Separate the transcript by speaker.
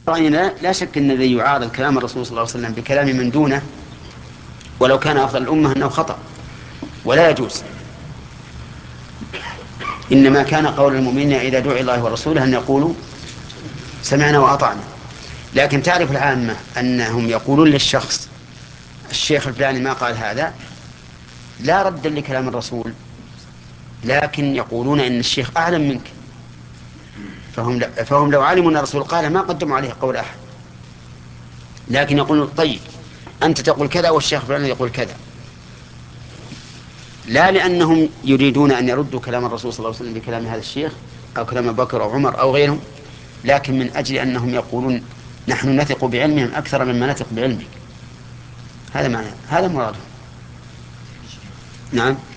Speaker 1: رأينا لا شك أن الذي يعارض كلام الرسول صلى الله عليه وسلم بكلام من دونه ولو كان أفضل الأمة أنه خطأ ولا يجوز. إنما كان قول المؤمنين إذا دعي الله ورسوله أن يقولوا سمعنا وأطعنا. لكن تعرف العامة أنهم يقولون للشخص الشيخ الفلاني ما قال هذا لا رد لكلام الرسول، لكن يقولون إن الشيخ أعلم منك، فهم لو علموا أن الرسول قال ما قدموا عليه قول أحد، لكن يقولون طيب أنت تقول كذا والشيخ فلان يقول كذا، لا لأنهم يريدون أن يردوا كلام الرسول صلى الله عليه وسلم بكلام هذا الشيخ أو كلام أبي بكر أو عمر أو غيرهم، لكن من أجل أنهم يقولون نحن نثق بعلمهم أكثر مما نثق بعلمك. هذا معنى، هذا مراده. نعم.